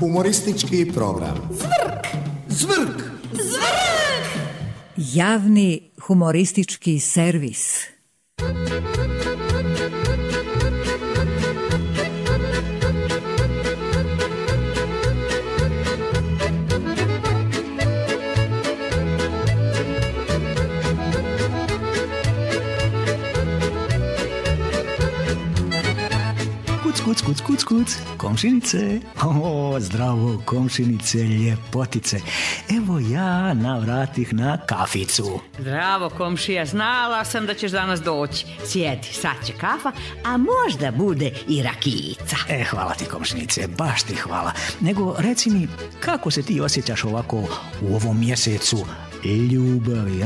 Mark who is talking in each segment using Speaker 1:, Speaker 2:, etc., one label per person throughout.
Speaker 1: Humoristički program.
Speaker 2: Zvrk!
Speaker 1: Zvrk!
Speaker 2: Zvrk!
Speaker 3: Javni humoristički servis.
Speaker 4: Kuc, komšinice. O, zdravo, komšinice, ljepotice. Evo ja navratih na kaficu.
Speaker 5: Zdravo, komšija, znala sam da ćeš danas doći. Sjedi, sad će kafa, a možda bude i rakijica.
Speaker 4: Hvala ti, komšinice, baš ti hvala. Nego, reci mi, kako se ti osjećaš ovako u ovom mjesecu ljubavi?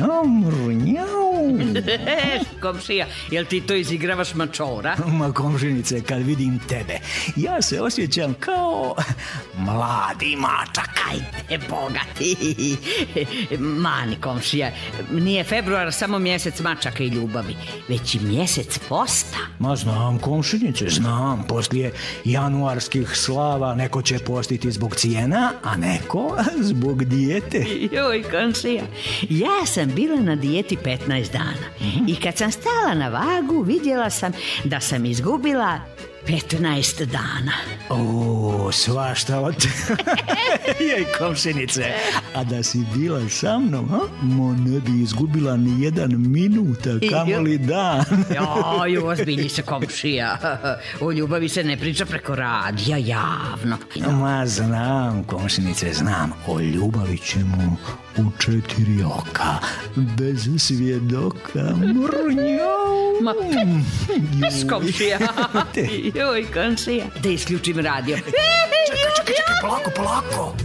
Speaker 5: Komšija, jel ti to izigravaš mačora?
Speaker 4: Ma, komšinice, kad vidim tebe, ja se osjećam kao mladi mačak.
Speaker 5: Ajde, bogati. Mani, komšija, nije februar samo mjesec mačaka i ljubavi, već i mjesec posta.
Speaker 4: Ma znam, komšinice, znam. Poslije januarskih slava neko će postiti zbog cijena, a neko zbog dijete.
Speaker 5: Joj, komšija, ja sam bila na dijeti 15 dana i kad sam stala na vagu vidjela sam da sam izgubila 15 dana.
Speaker 4: O, svašta od... Jej, komšinice, a da si bila sa mnom, ne bi izgubila ni jedan minut, kamoli dan.
Speaker 5: Joj, ozbilji se, komšija. O ljubavi se ne priča preko radija, javno.
Speaker 4: Ma znam, komšinice, znam. O ljubavi ćemo u 4 oka, bez svjedoka.
Speaker 5: Ma, bez komšija. Joj, komšija. Da isključim radio.
Speaker 4: Čekaj, polako.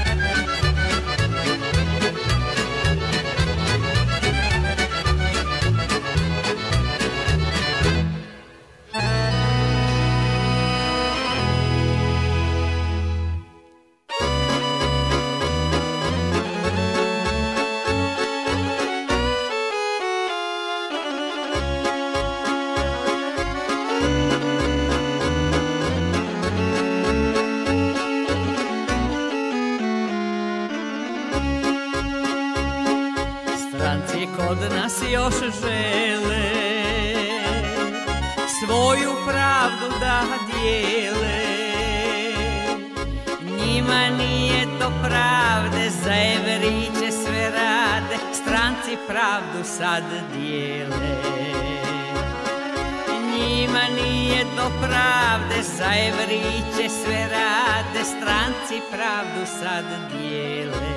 Speaker 5: Kod nas još žele svoju pravdu da dijele. Njima nije to pravde, za everiće sve rade, stranci pravdu sad dijele. Njima nije to pravde, za everiće sve rade, stranci pravdu sad dijele.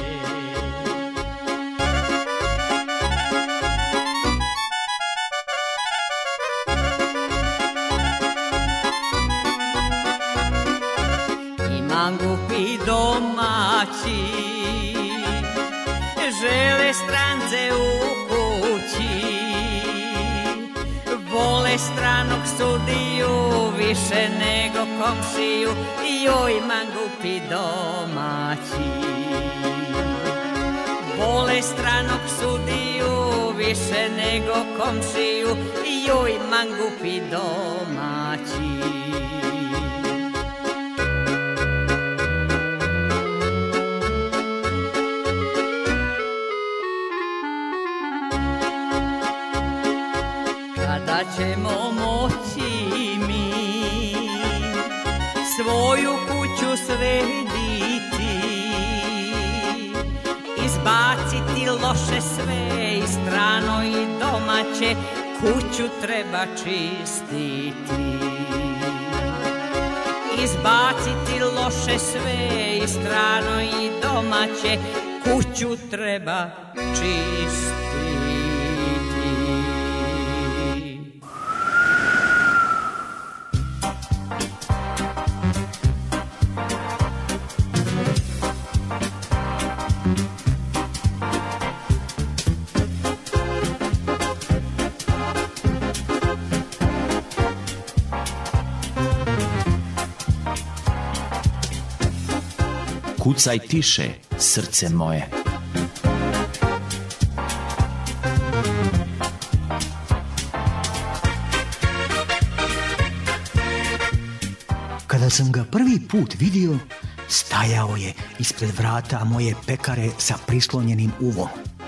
Speaker 5: Mangupi domaći žele strance u kući, vole stranog sudiju više nego komšiju. Joj, mangupi domaći vole stranog sudiju više nego komšiju. Joj, mangupi domaći. Kada ćemo moći mi svoju kuću srediti, izbaciti loše sve i strano i domaće, kuću treba čistiti. Izbaciti loše sve i strano i domaće, kuću treba čistiti.
Speaker 6: Kucaj tiše, srce moje.
Speaker 4: Kada sam ga prvi put vidio, stajao je ispred vrata moje pekare sa prislonjenim uvom.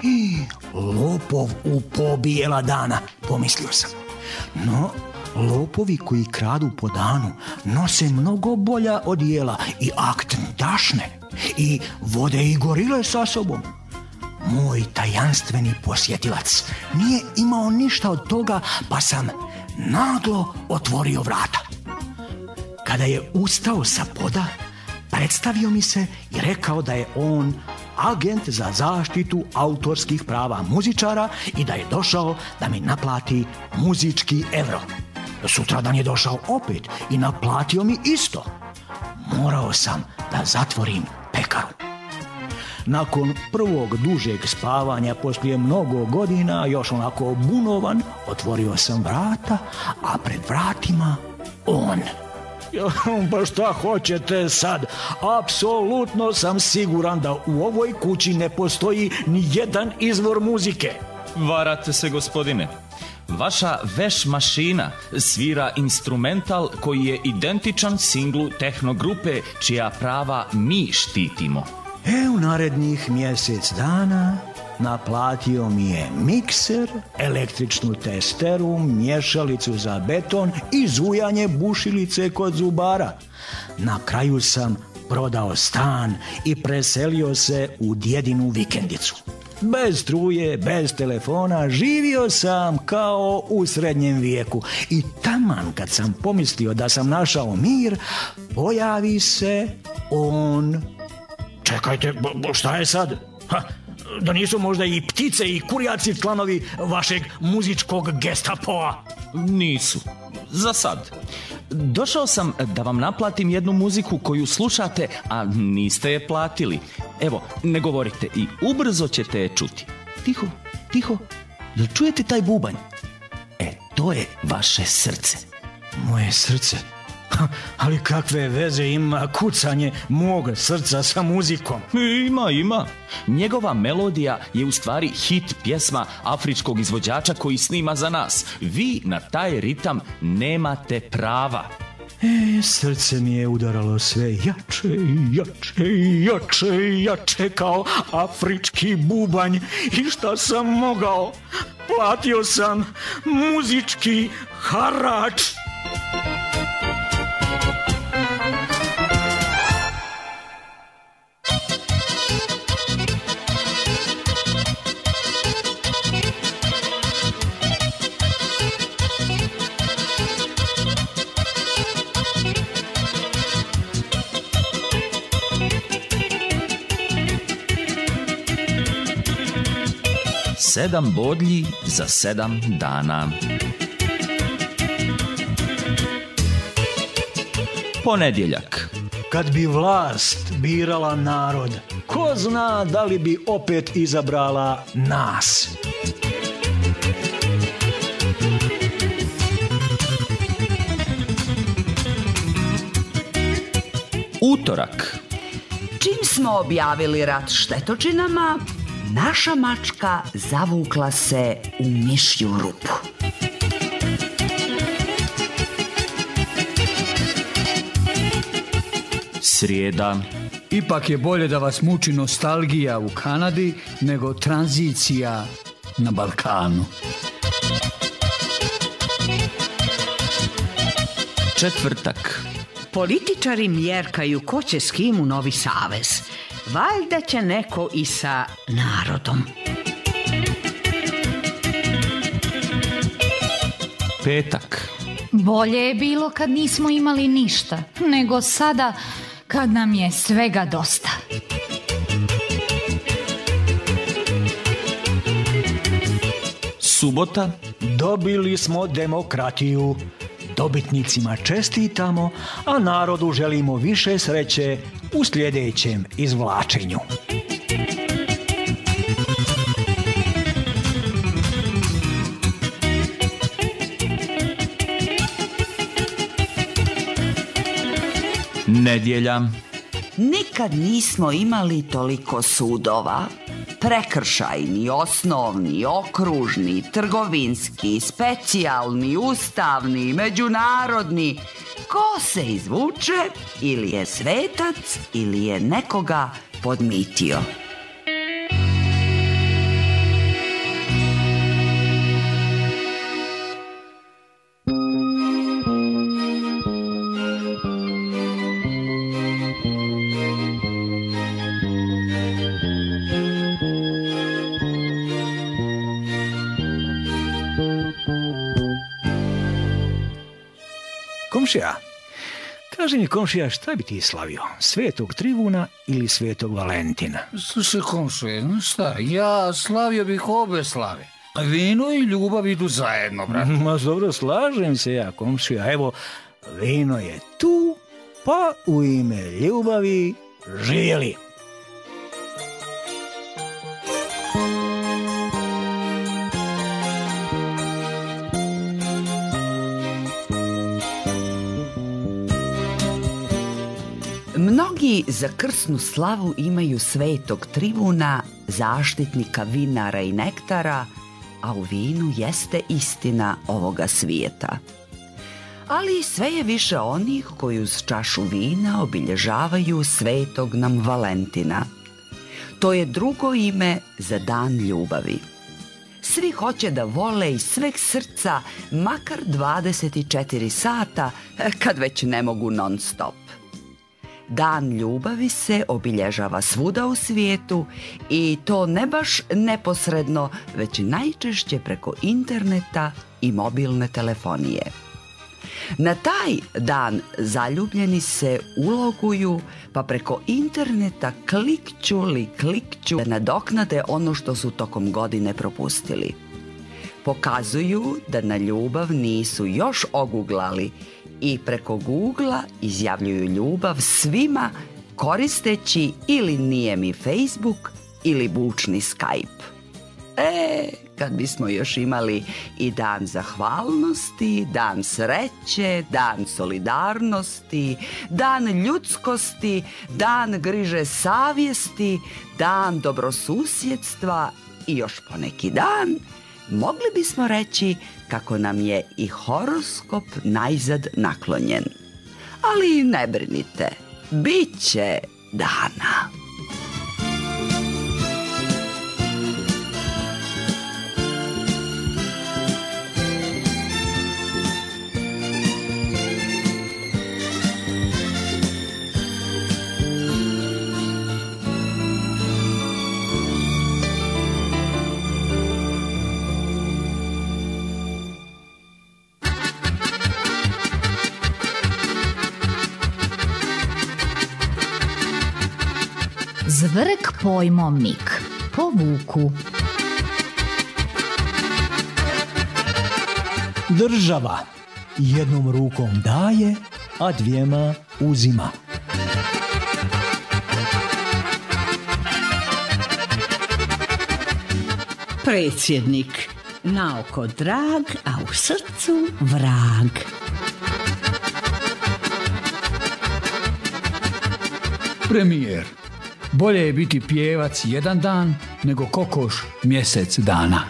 Speaker 4: Lopov u po bijela dana, pomislio sam. No, lopovi koji kradu po danu nose mnogo bolja odijela i akt dašne i vode i gorile sa sobom. Moj tajanstveni posjetilac nije imao ništa od toga, pa sam naglo otvorio vrata. Kada je ustao sa poda, predstavio mi se i rekao da je on agent za zaštitu autorskih prava muzičara i da je došao da mi naplati muzički evro. Sutradan je došao opet i naplatio mi isto. Morao sam da zatvorim pekaru. Nakon prvog dužeg spavanja, poslije mnogo godina, još onako bunovan, otvorio sam vrata, a pred vratima on. Pa šta hoćete sad? Apsolutno sam siguran da u ovoj kući ne postoji ni jedan izvor muzike.
Speaker 6: Varate se, gospodine. Vaša veš mašina svira instrumental koji je identičan singlu Tehno grupe čija prava mi štitimo.
Speaker 4: U narednih mjesec dana naplatio mi je mikser, električnu testeru, miješalicu za beton i zujanje bušilice kod zubara. Na kraju sam prodao stan i preselio se u djedinu vikendicu. Bez struje, bez telefona, živio sam kao u srednjem vijeku. I taman kad sam pomislio da sam našao mir, pojavi se on. Čekajte, šta je sad? Da nisu možda i ptice i kurjaci članovi vašeg muzičkog gestapoa?
Speaker 6: Nisu. Za sad. Došao sam da vam naplatim jednu muziku koju slušate, a niste je platili. Evo, ne govorite i ubrzo ćete je čuti. Tiho, tiho. Jel čujete taj bubanj? To je vaše srce.
Speaker 4: Moje srce? Ali kakve veze ima kucanje mog srca sa muzikom?
Speaker 6: Ima. Njegova melodija je u stvari hit pjesma afričkog izvođača koji snima za nas. Vi na taj ritam nemate prava.
Speaker 4: Srce mi je udaralo sve jače kao afrički bubanj. I šta sam mogao? Platio sam muzički harač.
Speaker 6: Sedam bodlji za 7 dana. Ponedjeljak.
Speaker 4: Kad bi vlast birala narod, ko zna da li bi opet izabrala nas?
Speaker 6: Utorak.
Speaker 2: Čim smo objavili rat štetočinama, naša mačka zavukla se u mišju rupu.
Speaker 6: Srijeda.
Speaker 7: Ipak je bolje da vas muči nostalgija u Kanadi nego tranzicija na Balkanu.
Speaker 6: Četvrtak.
Speaker 5: Političari mjerkaju ko će s kim u novi savez. Valjda će neko i sa narodom.
Speaker 6: Petak.
Speaker 8: Bolje je bilo kad nismo imali ništa, nego sada kad nam je svega dosta.
Speaker 6: Subota.
Speaker 4: Dobili smo demokratiju. Dobitnicima čestitamo, a narodu želimo više sreće u sljedećem izvlačenju.
Speaker 6: Nedjelja.
Speaker 2: Nikad nismo imali toliko sudova. Prekršajni, osnovni, okružni, trgovinski, specijalni, ustavni, međunarodni. ko se izvuče, ili je svetac, ili je nekoga podmitio.
Speaker 4: Komšija, kaži mi komšija, šta bi ti slavio? Svetog Trivuna ili Svetog Valentina?
Speaker 7: Slušaj, komšije, znaš šta, ja slavio bih obe slave. Vino i ljubav idu zajedno, brate.
Speaker 4: Ma dobro, slažem se ja, komšija. Evo, vino je tu, pa u ime ljubavi živjeli.
Speaker 2: Mnogi za krsnu slavu imaju Svetog Trivuna, zaštitnika vinara i nektara, a u vinu jeste istina ovoga svijeta. Ali sve je više onih koji uz čašu vina obilježavaju Svetog nam Valentina. To je drugo ime za dan ljubavi. Svi hoće da vole iz sveg srca makar 24 sata, kad već ne mogu non stop. Dan ljubavi se obilježava svuda u svijetu i to ne baš neposredno, već najčešće preko interneta i mobilne telefonije. Na taj dan zaljubljeni se uloguju, pa preko interneta klikću da nadoknade ono što su tokom godine propustili. Pokazuju da na ljubav nisu još oguglali i preko Googla izjavljuju ljubav svima koristeći ili nije mi Facebook ili bučni Skype. Kad bismo još imali i dan zahvalnosti, dan sreće, dan solidarnosti, dan ljudskosti, dan griže savjesti, dan dobrosusjedstva i još poneki dan, mogli bismo reći kako nam je i horoskop najzad naklonjen. Ali ne brinite, bit će dana.
Speaker 8: Zvrk pojmovnik po Vuku.
Speaker 4: Država jednom rukom daje, a dvijema uzima.
Speaker 5: Predsjednik, na oko drag, a u srcu vrag.
Speaker 7: Premijer, bolje je biti pjevac jedan dan nego kokoš mjesec dana.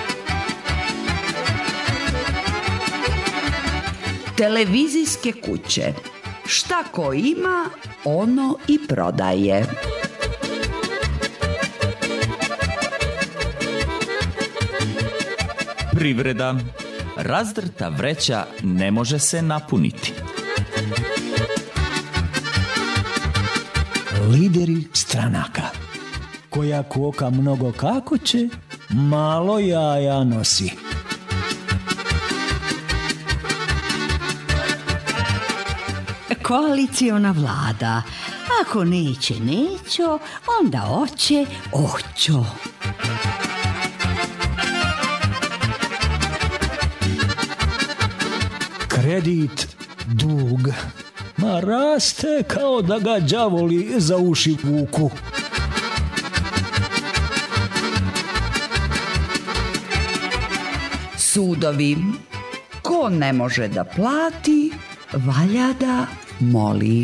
Speaker 2: Televizijske kuće. Šta ko ima, ono i prodaje.
Speaker 6: Privreda. Razdrta vreća ne može se napuniti.
Speaker 4: Lideri stranaka. Koja koka mnogo kako će, malo jaja nosi.
Speaker 5: Koaliciona vlada. Ako neće, nećo, onda oće, oćo.
Speaker 4: Kredit, dug, ma raste kao da ga đavoli za uši vuku.
Speaker 2: Sudovi. Ko ne može da plati, valja da moli.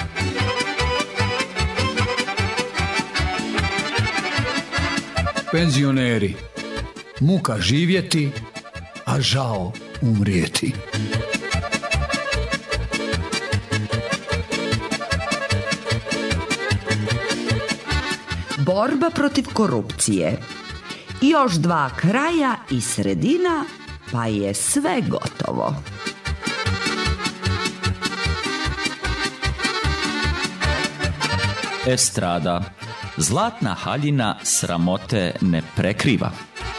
Speaker 7: Penzioneri. Muka živjeti, a žao umrijeti.
Speaker 2: borba protiv korupcije. Još 2 kraja i sredina, pa je sve gotovo.
Speaker 6: Estrada. Zlatna haljina sramote ne prekriva.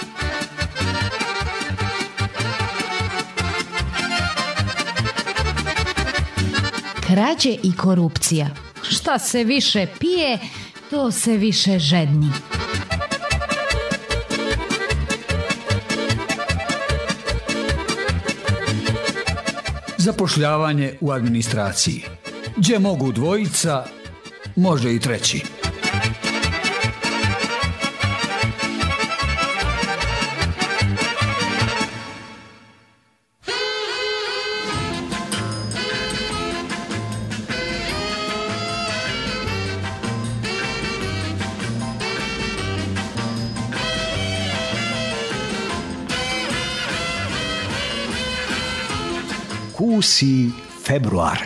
Speaker 8: Krađe i korupcija. Šta se više pije, to se više žedni.
Speaker 7: Zapošljavanje u administraciji. Gdje mogu 2, može i 3.
Speaker 4: Kusi februar.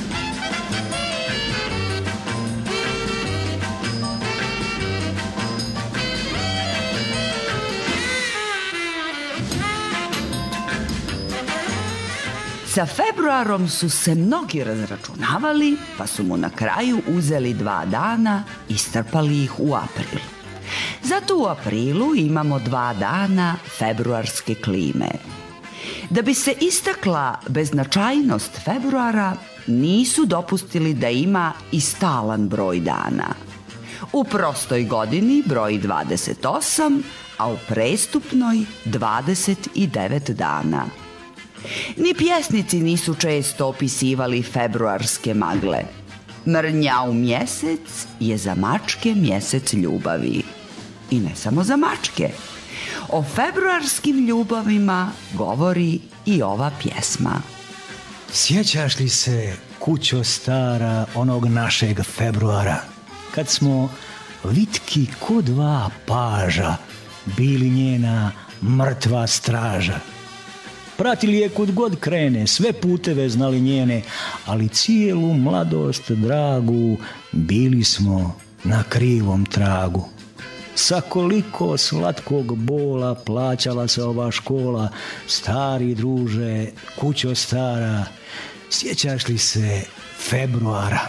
Speaker 2: Sa februarom su se mnogi razračunavali, pa su mu na kraju uzeli 2 dana i strpali ih u april. Zato u aprilu imamo 2 dana februarske klime. Da bi se istakla beznačajnost februara, nisu dopustili da ima i stalan broj dana. U prostoj godini broji 28, a u prestupnoj 29 dana. Ni pjesnici nisu često opisivali februarske magle. Mrnjau mjesec je za mačke mjesec ljubavi. I ne samo za mačke. O februarskim ljubavima govori i ova pjesma.
Speaker 4: Sjećaš li se, kućo stara, onog našeg februara, kad smo vitki ko 2 paža bili njena mrtva straža? Pratili je kud god krene, sve puteve znali njene, ali cijelu mladost dragu bili smo na krivom tragu. Sa koliko slatkog bola plaćala se ova škola, stari druže, kućo stara, sjećaš li se februara?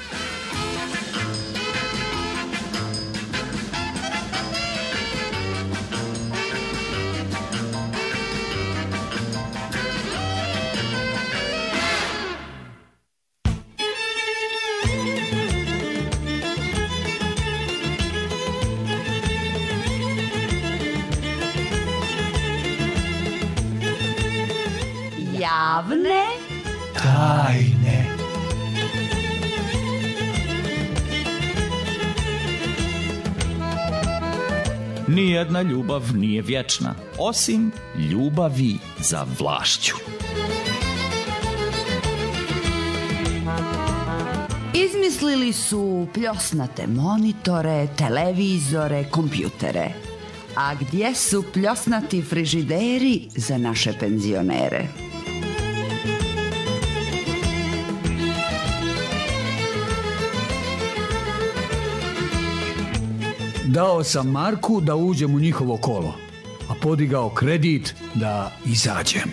Speaker 2: Javne
Speaker 4: tajne.
Speaker 6: Nijedna ljubav nije vječna, osim ljubavi za vlašću.
Speaker 2: izmislili su pljosnate monitore, televizore, kompjutere. A gdje su pljosnati frižideri za naše penzionere?
Speaker 7: Dao sam Marku da uđem u njihovo kolo, a podigao kredit da izađem.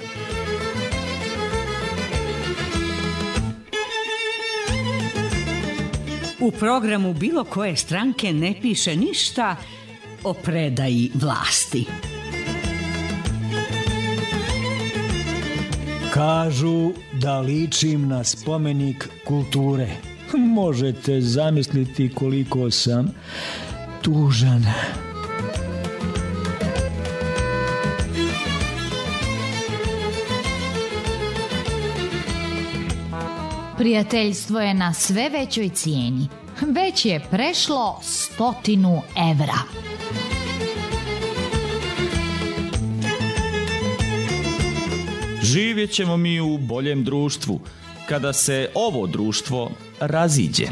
Speaker 5: U programu bilo koje stranke ne piše ništa o predaji vlasti.
Speaker 4: Kažu da ličim na spomenik kulture. Možete zamisliti koliko sam tužan.
Speaker 8: Prijateljstvo je na sve većoj cijeni. Već je prešlo 100 evra.
Speaker 6: Živjet ćemo mi u boljem društvu, kada se ovo društvo raziđe.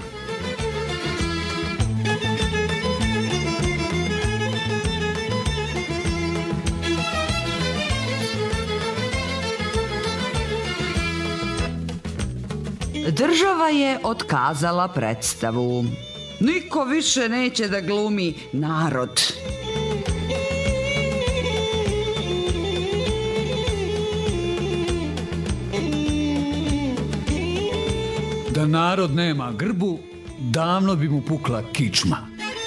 Speaker 2: Država je otkazala predstavu. Niko više neće da glumi narod.
Speaker 7: Da narod nema grbu, davno bi mu pukla kičma.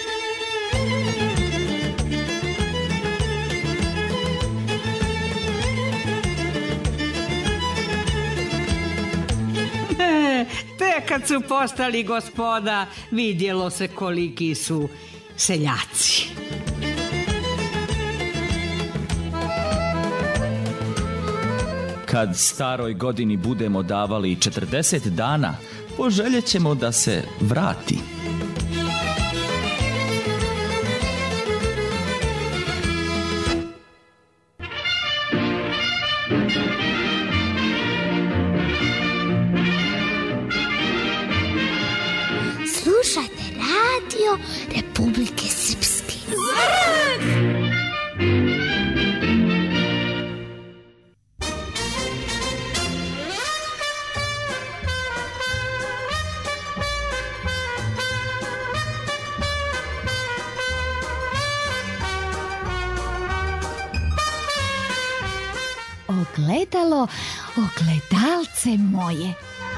Speaker 5: Te kad su postali gospoda, vidjelo se koliki su seljaci.
Speaker 6: Kad staroj godini budemo davali 40 dana, poželjet ćemo da se vrati.
Speaker 9: Slušajte radio Republike Srpske.
Speaker 8: Ogledalo, ogledalce moje.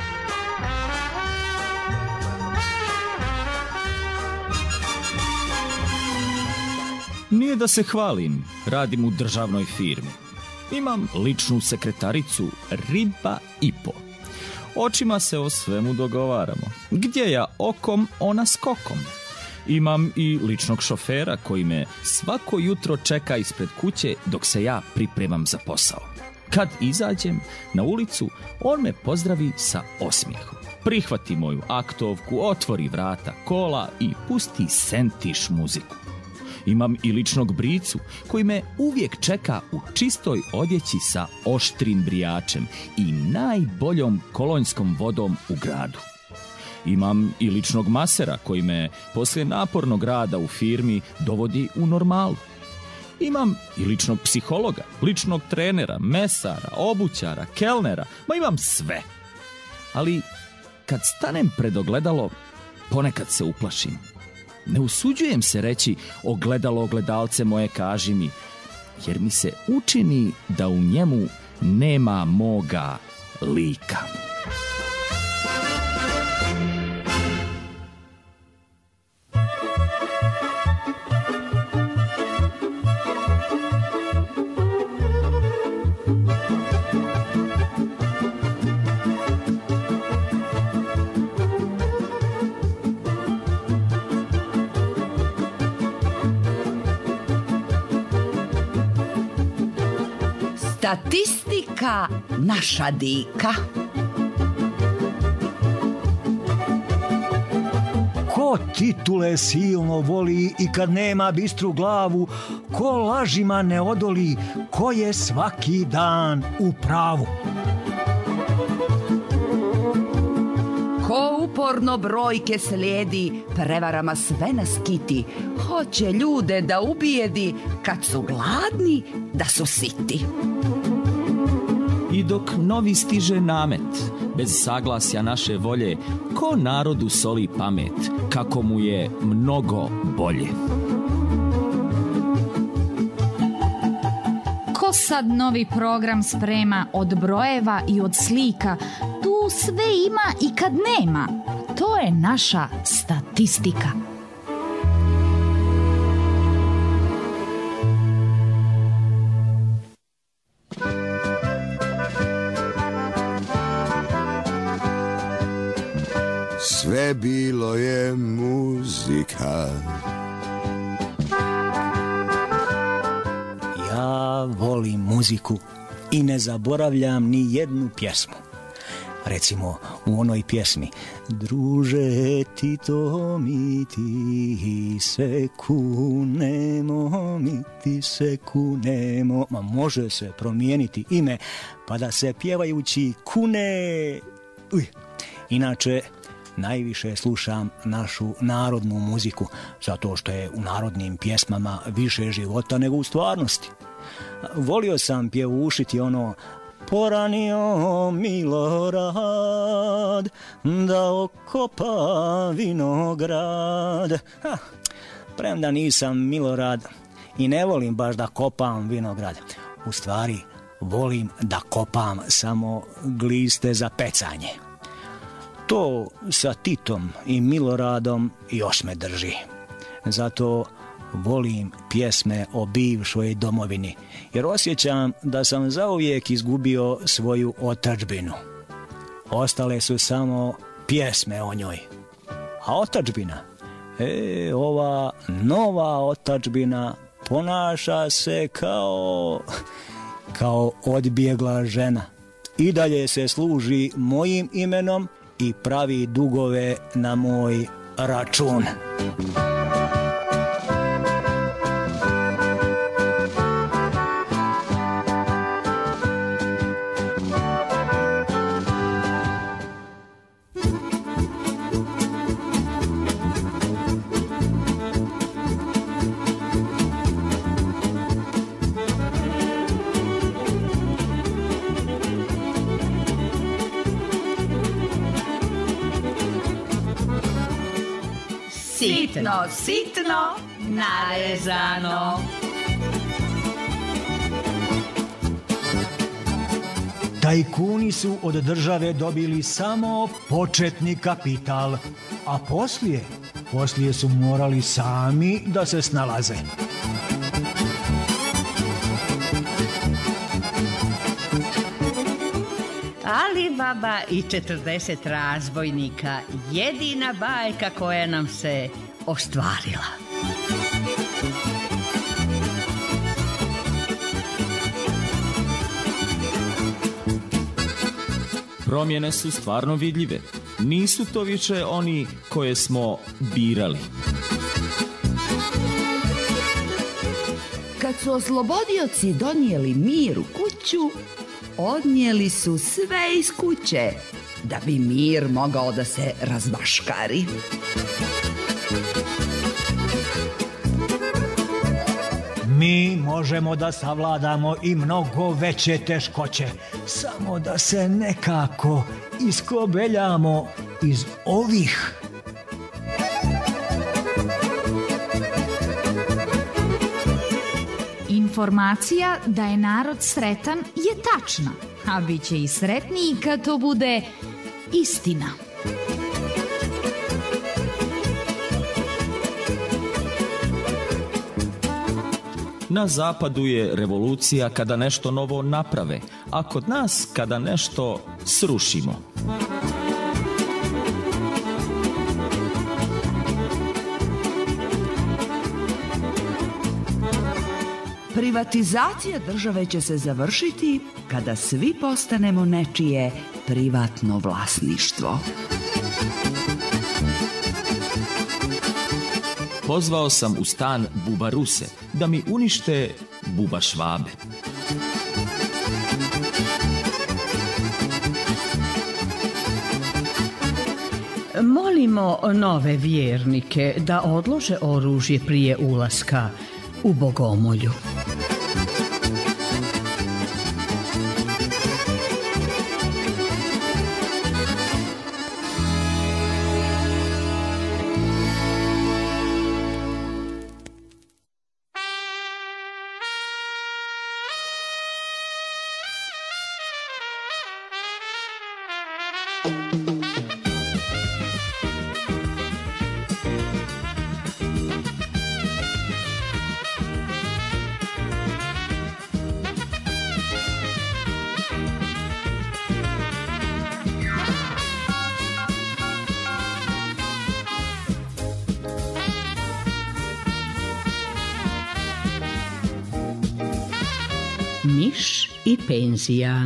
Speaker 6: Nije da se hvalim, radim u državnoj firmi. Imam ličnu sekretaricu, riba i po. Očima se o svemu dogovaramo. Gdje ja okom, ona skokom. Imam i ličnog šofera koji me svako jutro čeka ispred kuće dok se ja pripremam za posao. Kad izađem na ulicu, on me pozdravi sa osmijehom. Prihvati moju aktovku, otvori vrata kola i pusti sentiš muziku. Imam i ličnog bricu koji me uvijek čeka u čistoj odjeći sa oštrim brijačem i najboljom kolonjskom vodom u gradu. Imam i ličnog masera koji me poslije napornog rada u firmi dovodi u normalu. Imam i ličnog psihologa, ličnog trenera, mesara, obućara, kelnera, ma imam sve. Ali kad stanem pred ogledalo, ponekad se uplašim. Ne usuđujem se reći ogledalo, ogledalce moje, kaži mi, jer mi se učini da u njemu nema moga lika.
Speaker 2: Statistika naša dika.
Speaker 4: Ko titule silno voli i kad nema bistru glavu, ko lažima ne odoli, ko je svaki dan u pravu.
Speaker 2: Ko uporno brojke slijedi, prevarama sve nas kiti, hoće ljude da ubijedi, kad su gladni da su siti.
Speaker 6: I dok novi stiže namet, bez saglasja naše volje, ko narodu soli pamet, kako mu je mnogo bolje.
Speaker 8: Ko sad novi program sprema od brojeva i od slika, tu sve ima i kad nema. To je naša statistika.
Speaker 1: Sve bilo je muzika.
Speaker 4: Ja volim muziku i ne zaboravljam ni jednu pjesmu. Recimo u onoj pjesmi: druže ti to mi ti se kunemo, mi ti se kunemo. Ma može se promijeniti ime pa da se pjevajući kune. Inače, najviše slušam našu narodnu muziku, zato što je u narodnim pjesmama više života nego u stvarnosti. Volio sam pjevušiti ono: poranio Milorad, da okopa vinograd. Premda nisam Milorad i ne volim baš da kopam vinograd. U stvari, volim da kopam samo gliste za pecanje. To sa Titom i Miloradom još me drži. Zato volim pjesme o bivšoj domovini, jer osjećam da sam zauvijek izgubio svoju otadžbinu. Ostale su samo pjesme o njoj. A otadžbina? Ova nova otadžbina ponaša se kao odbjegla žena. I dalje se služi mojim imenom i pravi dugove na moj račun.
Speaker 5: Sitno, sitno, narezano.
Speaker 4: Tajkuni su od države dobili samo početni kapital, a poslije su morali sami da se snalaze.
Speaker 5: Ali baba i 40 razbojnika, jedina bajka koja nam se ostvarila.
Speaker 6: Promjene su stvarno vidljive. Nisu to više oni koje smo birali.
Speaker 2: Kad su oslobodioci donijeli mir u kuću, odnijeli su sve iz kuće, da bi mir mogao da se razbaškari.
Speaker 4: Mi možemo da savladamo i mnogo veće teškoće, samo da se nekako iskobeljamo iz ovih.
Speaker 8: Informacija da je narod sretan je tačna, a bit će i sretniji kad to bude istina.
Speaker 6: Na zapadu je revolucija kada nešto novo naprave, a kod nas kada nešto srušimo.
Speaker 2: Privatizacija države će se završiti kada svi postanemo nečije privatno vlasništvo.
Speaker 6: Pozvao sam u stan buba Ruse da mi unište buba Švabe.
Speaker 5: Molimo nove vjernike da odlože oružje prije ulaska u Bogomolju. Miš i penzija.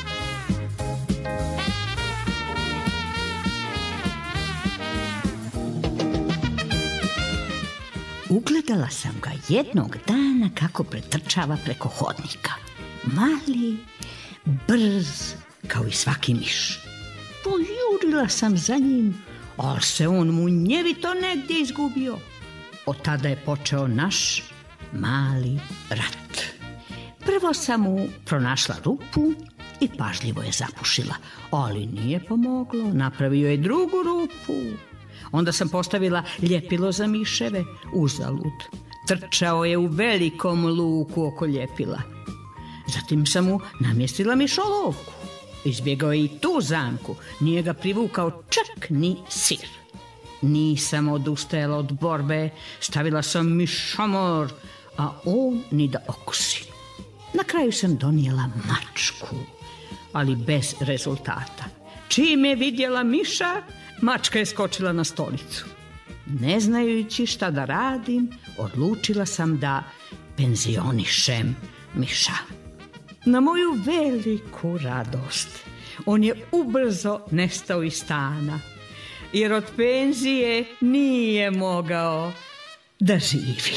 Speaker 5: Ugledala sam ga jednog dana kako pretrčava preko hodnika. Mali, brz, kao i svaki miš. Pojurila sam za njim, ali se on munjevito negdje izgubio. Od tada je počeo naš mali rat. Prvo sam mu pronašla rupu i pažljivo je zapušila. Ali nije pomoglo, napravio je drugu rupu. Onda sam postavila ljepilo za miševe, uzalud. Trčao je u velikom luku oko ljepila. Zatim sam mu namjestila mišolovku. Izbjegao je i tu zamku, nije ga privukao čak ni sir. Nisam odustajala od borbe, stavila sam mišomor, a on ni da okusi. Na kraju sam donijela mačku, ali bez rezultata. Čim je vidjela miša, mačka je skočila na stolicu. Ne znajući šta da radim, odlučila sam da penzionišem miša. Na moju veliku radost, on je ubrzo nestao iz stana, jer od penzije nije mogao da živi.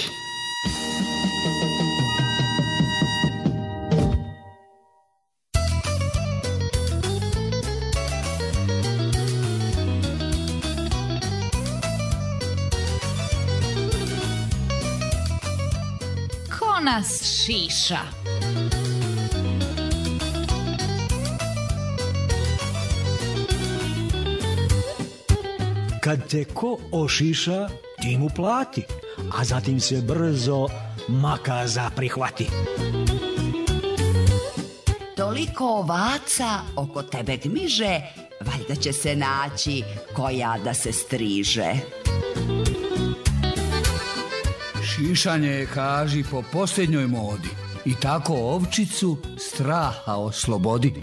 Speaker 8: Ko nas šiša?
Speaker 4: Kad te ko ošiša, ti mu plati, a zatim se brzo makaza prihvati.
Speaker 2: Toliko ovaca oko tebe gmiže, valjda će se naći koja da se striže.
Speaker 7: Šišanje je, kaži, po posljednjoj modi i tako ovčicu straha oslobodi.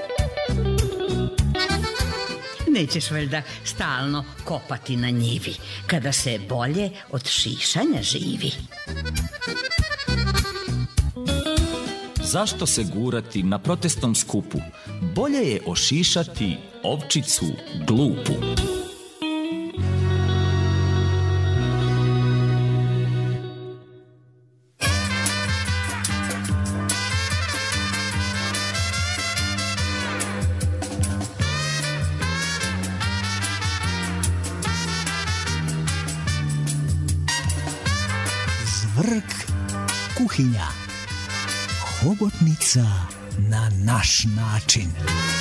Speaker 5: Nećeš valjda stalno kopati na njivi, kada se bolje od šišanja živi.
Speaker 6: Zašto se gurati na protestnom skupu? Bolje je ošišati ovčicu glupu.
Speaker 4: Zvrk kuhinja. Hobotnica na naš način.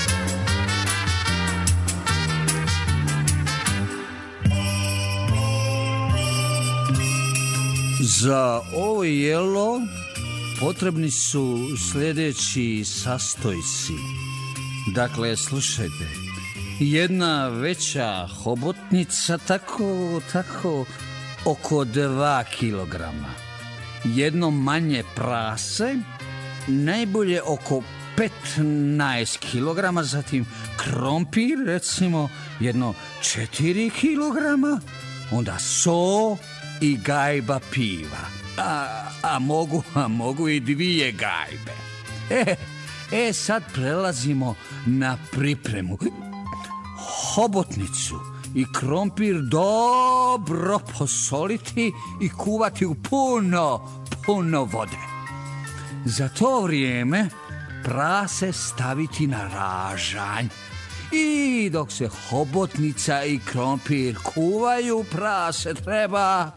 Speaker 7: Za ovo jelo potrebni su sljedeći sastojci. Dakle, slušajte. Jedna veća hobotnica, tako oko 2 kilograma. Jedno manje prase, najbolje oko 15 kilograma, zatim krompir, recimo jedno 4 kilograma, onda so i gajba piva. A mogu i 2 gajbe. Sad prelazimo na pripremu. Hobotnicu i krompir dobro posoliti i kuvati u puno vode. Za to vrijeme prase staviti na ražanj. I dok se hobotnica i krompir kuvaju, prase treba...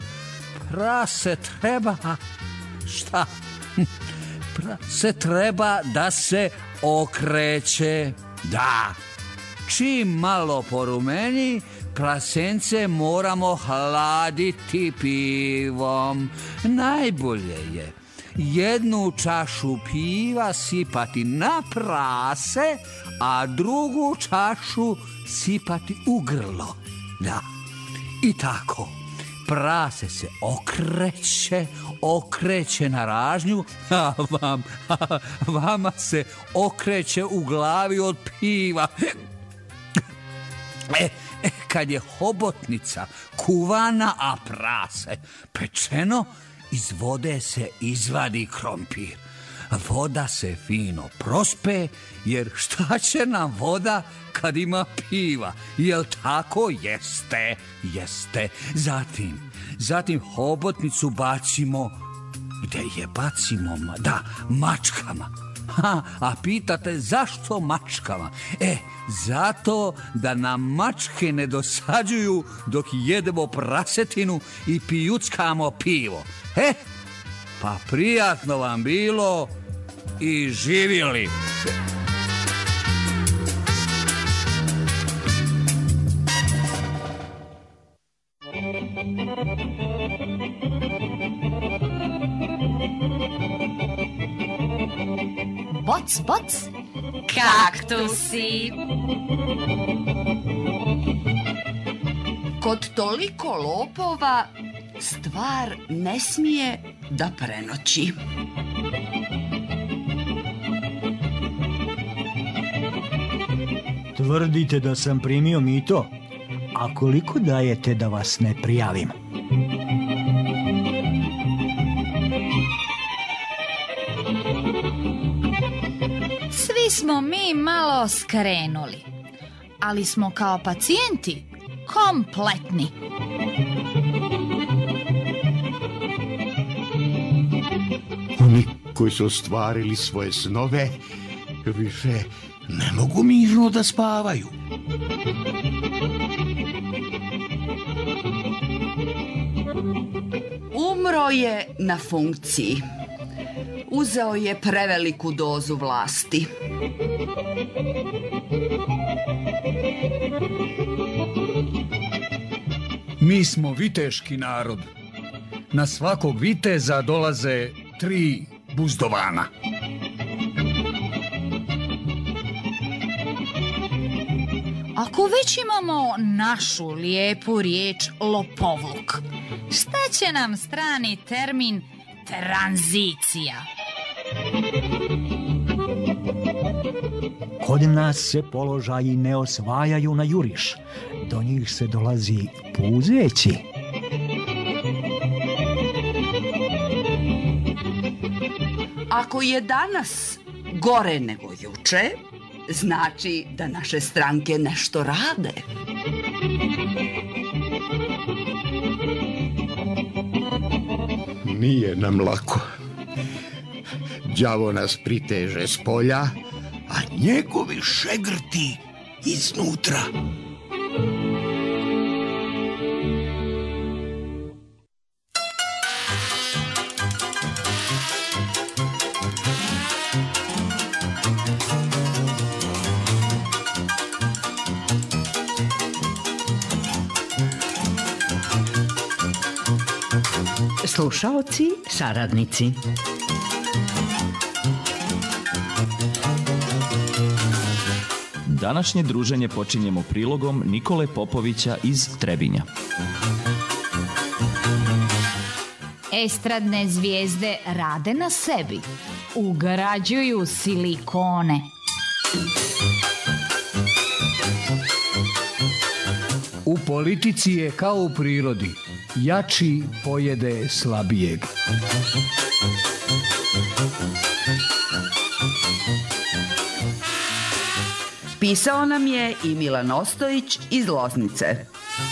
Speaker 7: Šta? Prase treba da se okreće. Da. Čim malo porumeni, prasence moramo hladiti pivom. Najbolje je 1 čašu piva sipati na prase, a 2 čašu sipati u grlo. Da. I tako. Prase se okreće na ražnju, a vama se okreće u glavi od piva. Kad je hobotnica kuvana, a prase pečeno, iz vode se izvadi krompir. Voda se fino prospe, jer šta će nam voda kad ima piva? Jel tako? Jeste. Zatim hobotnicu bacimo, gdje je bacimo? Da, mačkama. A pitate zašto mačkama? Zato da nam mačke ne dosađuju dok jedemo prasetinu i pijuckamo pivo. Pa prijatno vam bilo i živjeli.
Speaker 8: boc, boc, kaktusi.
Speaker 2: Kod toliko lopova stvar ne smije da prenoći.
Speaker 4: Tvrdite da sam primio mito? A koliko dajete da vas ne prijavim?
Speaker 8: Svi smo mi malo skrenuli, ali smo kao pacijenti kompletni.
Speaker 10: Oni koji su ostvarili svoje snove više ne mogu mirno da spavaju.
Speaker 2: Umro je na funkciji. Uzeo je preveliku dozu vlasti.
Speaker 7: Mi smo viteški narod. Na svakog viteza dolaze 3 buzdovana.
Speaker 8: Ako već imamo našu lijepu riječ lopovluk, šta će nam strani termin tranzicija?
Speaker 4: Kod nas se položaji ne osvajaju na juriš. Do njih se dolazi puzeći.
Speaker 2: Ako je danas gore nego juče, znači da naše stranke nešto rade.
Speaker 10: Nije nam lako. Đavo nas priteže s polja, a njegovi šegrti iznutra.
Speaker 5: Slušaoci, saradnici.
Speaker 6: Današnje druženje počinjemo prilogom Nikole Popovića iz Trebinja.
Speaker 8: Estradne zvijezde rade na sebi, ugrađuju silikone.
Speaker 7: U politici je kao u prirodi. Jači pojede slabijeg.
Speaker 2: Pisao nam je i Milan Ostojić iz Loznice.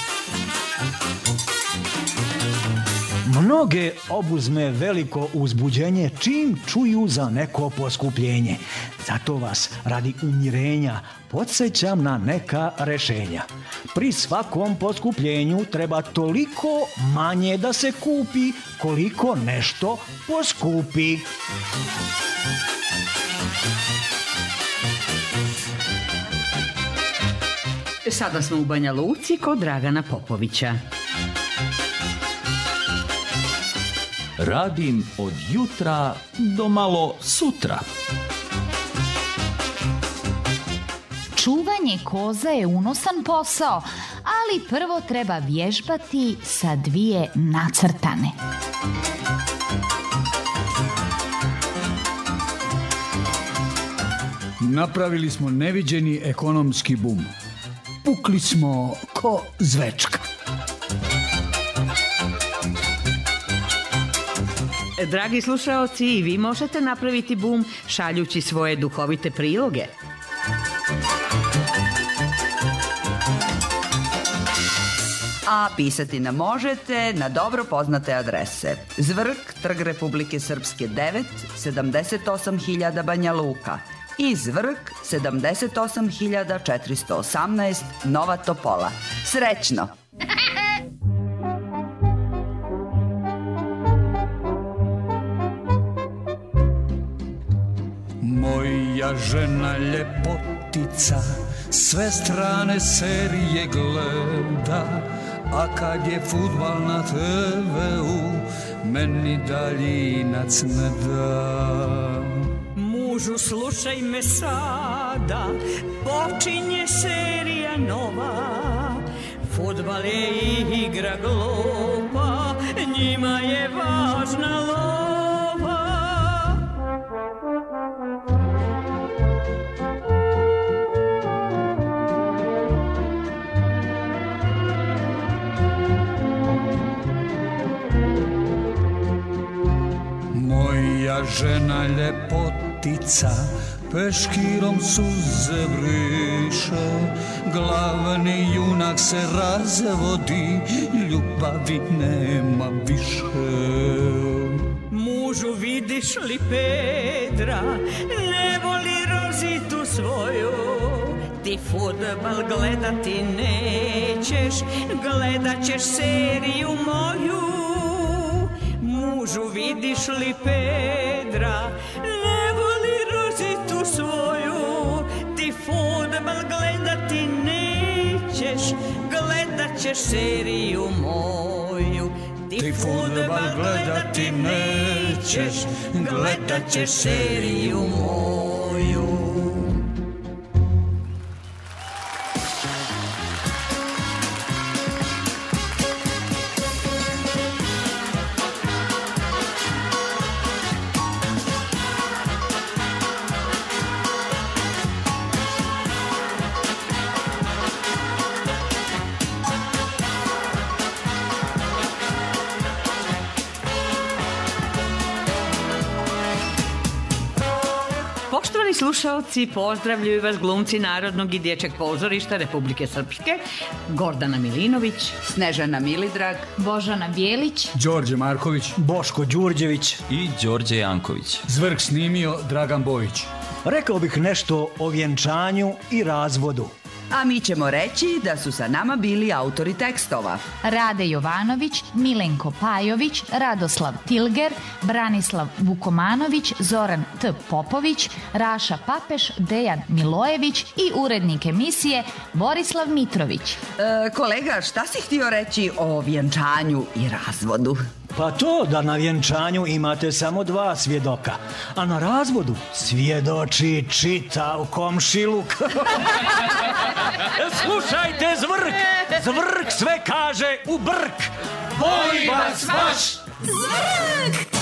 Speaker 4: Mnoge obuzme veliko uzbuđenje čim čuju za neko poskupljenje. Zato vas radi umirenja podsjećam na neka rešenja. Pri svakom poskupljenju treba toliko manje da se kupi koliko nešto poskupi.
Speaker 5: Sada smo u Banja Luci kod Dragana Popovića.
Speaker 6: Radim od jutra do malo sutra.
Speaker 8: Čuvanje koza je unosan posao, ali prvo treba vježbati sa 2 nacrtane.
Speaker 7: Napravili smo neviđeni ekonomski bum. Pukli smo ko zvečka.
Speaker 5: Dragi slušaoci, i vi možete napraviti bum šaljući svoje duhovite priloge.
Speaker 2: A pisati nam možete na dobro poznate adrese: Zvrk, Trg Republike Srpske 9, 78.000 Banja Luka i Zvrk 78.418 Nova Topola. Srećno!
Speaker 7: Moja žena ljepotica sve strane serije gleda, a kad je fudbal na TV-u meni daljinac ne da.
Speaker 11: Muž Mužu, slušaj me sada, počinje serija nova. Fudbal je igra glupa, njima je važna lova.
Speaker 7: Moja žena ljepotica peškirom suze briše, glavni junak se razvodi, ljubavi nema više.
Speaker 11: Mužu, vidiš li Pedra, ne voli Rozitu svoju. Ti fudbal gledati nećeš, gledat ćeš seriju moju. Mužu, vidiš li Pedra, ne voli Rozitu svoju. Ti fudbal gledati nećeš, gledat ćeš seriju moju. Ti fudbal gledati nećeš, gledat ćeš seriju moju.
Speaker 5: Poštovani slušalci, pozdravljaju vas glumci Narodnog i dječjeg pozorišta Republike Srpske, Gordana Milinović,
Speaker 2: Snežana Milidrag,
Speaker 8: Božana Bijelić,
Speaker 7: Đorđe Marković,
Speaker 4: Boško Đurđević
Speaker 6: I Đorđe Janković.
Speaker 7: Zvrk snimio Dragan Bojić.
Speaker 4: Rekao bih nešto o vjenčanju i razvodu.
Speaker 2: a mi ćemo reći da su sa nama bili autori tekstova.
Speaker 8: Rade Jovanović, Milenko Pajović, Radoslav Tilger, Branislav Vukomanović, Zoran T. Popović, Raša Papeš, Dejan Milojević i urednik emisije Borislav Mitrović.
Speaker 2: Kolega, šta si htio reći o vjenčanju i razvodu?
Speaker 4: Pa to da na vjenčanju imate samo 2 svjedoka, a na razvodu svjedoči čitav komšiluk. Slušajte, Zvrk! Zvrk sve kaže u brk! Boli vas vaš!
Speaker 9: Zvrk!